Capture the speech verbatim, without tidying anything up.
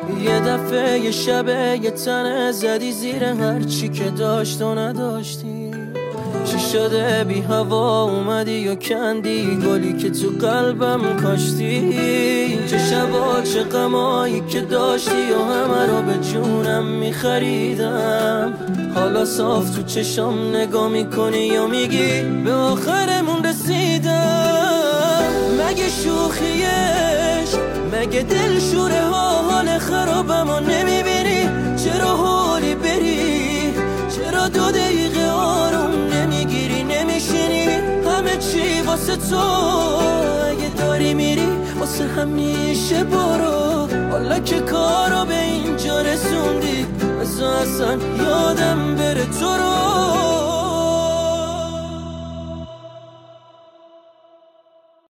یه دفعه یه شبه یه تنه زدی زیر هر چی که داشت و نداشتی. چی شده بی هوا اومدی و کندی گلی که تو قلبم کاشتی. چه شبا چه غمایی که داشتی و همه رو به جونم میخریدم. حالا صاف تو چشام نگاه میکنی و میگی به آخرمون رسیدم. مگه شوخیش مگه دل شوره ها حال خرابمو نمیبینی؟ چرا حالی بری؟ چرا دو دقیقه آروم نمیگیری نمیشینی؟ همه چی واسه تو، اگه داری میری واسه همیشه برو. حالا که کارو به اینجا رسوندی بذار اصلا یادم بره تو رو.